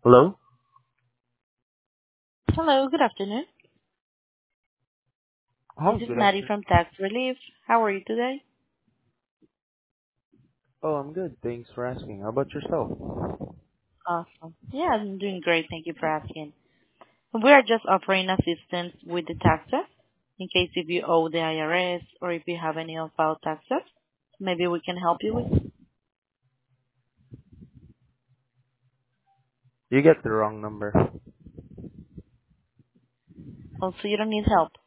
Hello? Hello, good afternoon. This Oh, is good Maddie afternoon. from Tax Relief. How are you today? Oh, I'm good. Thanks for asking. How about yourself? Awesome. Yeah, I'm doing great. Thank you for asking. We are just offering assistance with the taxes in case if you owe the IRS or if you have any unfiled taxes. Maybe we can help you with. You get the wrong number. Also, you don't need help.